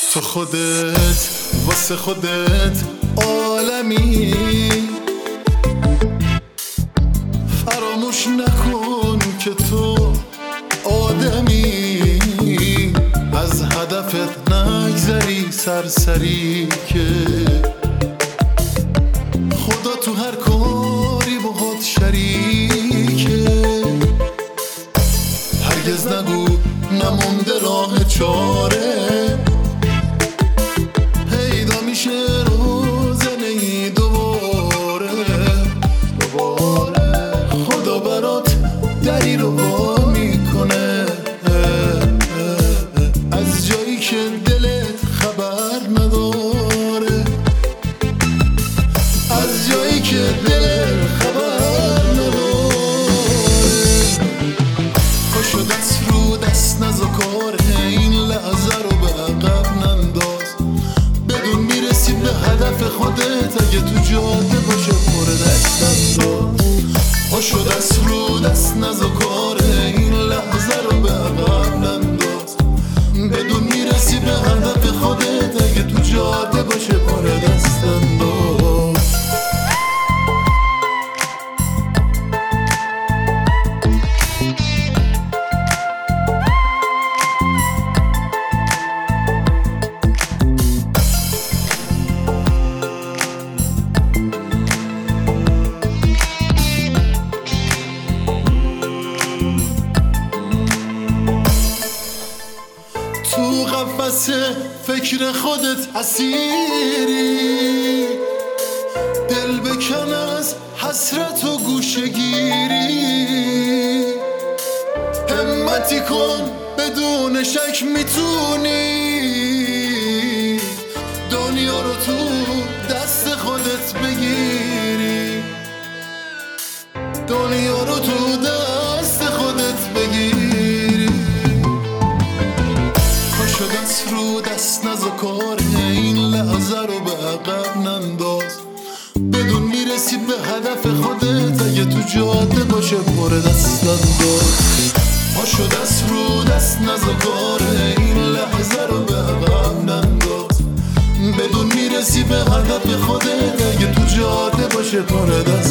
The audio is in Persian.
تو خودت واسه خودت عالمی، فراموش نکن که تو آدمی، از هدفت نگذری سرسری که خدا تو هر کاری باهات شریکه. هرگز نگو نمونده راه چاره، پیدا میشه روزنه‌ای دوباره. خدا برات دری رو وا میکنه، از جایی که دلت خبر نداره، از جایی که دلت خبر نداره. پاشو دست رو دست نزا کار این لحظه رو به عقب ننداز، بدون میرسی به هدف خودت اگه تو جاده باشه پر دست انداز. پاشو دست رو دست نزا کار این لحظه رو به عقب ننداز، بدون میرسی به هدف خودت اگه تو جاده باشه پر دست انداز. تو قفس فکر خودت اسیری، دل بکن از حسرت و گوشه‌گیری. همتی کن بدون شک میتونی دنیا رو تو دست خودت بگیری، دنیا رو تو دست خودت بگیری. پاشو دست رو دست نزا کار این لحظه رو به عقب ننداز، بدون میرسی به هدف خودت اگه تو جاده باشه پر دست انداز. پاشو دست رو دست نزا کار این لحظه رو به عقب ننداز، بدون میرسی به هدف خودت اگه تو جاده باشه پر دست